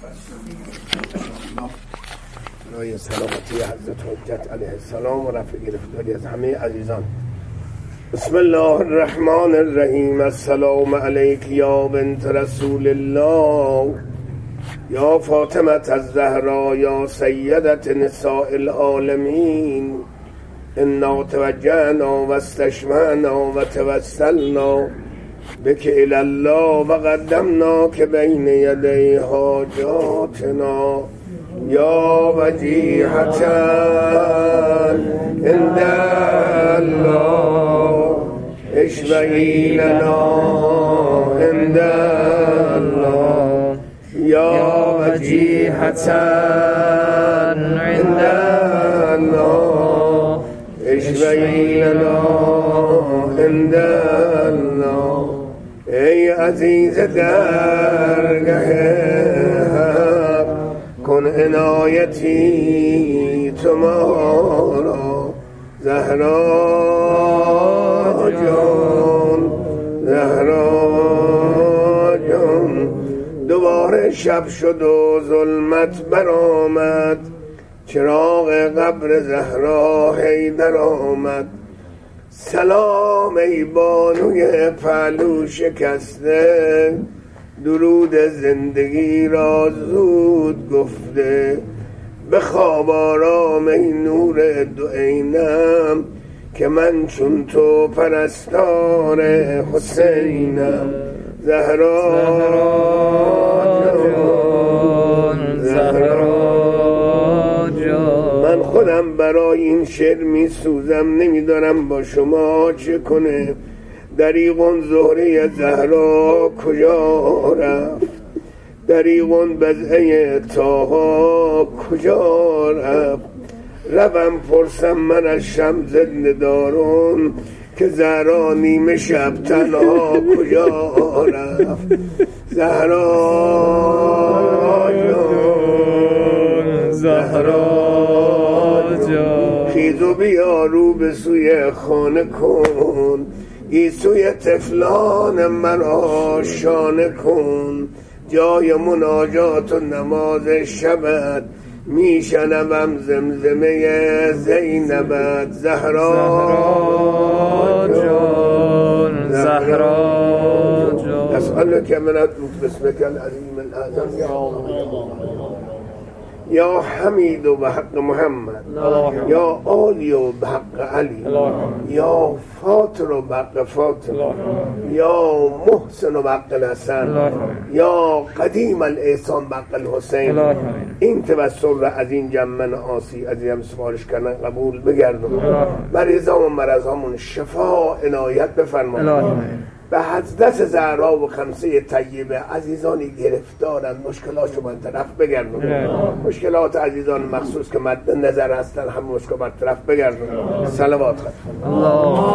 برای سلامتی حضرت حجت علیه السلام و رفع گرفتاری از همه عزیزان. بسم الله الرحمن الرحیم. السلام علیک یا بنت رسول الله یا فاطمه الزهرا یا سیدت نساء العالمین. انا توجهنا و استشفعنا و توسلنا بک الی الله و قدمناک بین یدی حاجاتنا یا وجیحة عند الله اشفعی لنا عند الله یا وجیحة عند الله اشفعی لنا عند الله. ای عزیز درگه کن عنایتی تمارا زهرا جان، زهرا جان. دوباره شب شد و ظلمت برآمد، چراغ قبر زهرا حیدر آمد. سلام ای بانوی پهلو شکسته، درود زندگی را زود گفته. به خواب آرام ای نور دو عینم، که من چون تو پرستار حسینم. زهرا جان، زهرا جان. من خودم برای این شعر می سوزم، نمیدارم با شما چه کنه. دریغون زهره زهرا کجا رفت، دریغون بضعه طاها کجا رفت. روم پرسم من از شمس ندارون، که زهرا نیمه شب تنها کجا رفت. زهرا جان، زهرا جان. خیز و بیا رو به سوی خانه کن، گیسوی طفلان مرا شانه کن. جای مناجات و نماز شبت، میشنوم زمزمه زینبت. زهرا جان، زهرا جان. اسألك من ادعوك باسمك العظیم الاعظم یا حمید و بحق محمد، یا عالی و بحق علی، یا فاطر و بحق فاطمه، یا محسن و بحق الحسن، یا قدیم الاحسان بحق الحسین. این توسل را از این جمع آسی عزیزم سفارش کردن قبول بگردم. مریضام و مرضامون شفا عنایت بفرمایید. به حضرت زهرا و خمسه طیبه عزیزانی گرفتارن، مشکلاتشو من طرف بگردن. مشکلات عزیزان مخصوص که مد نظر هستن هم مشکل برطرف بگردن. صلوات خواهد.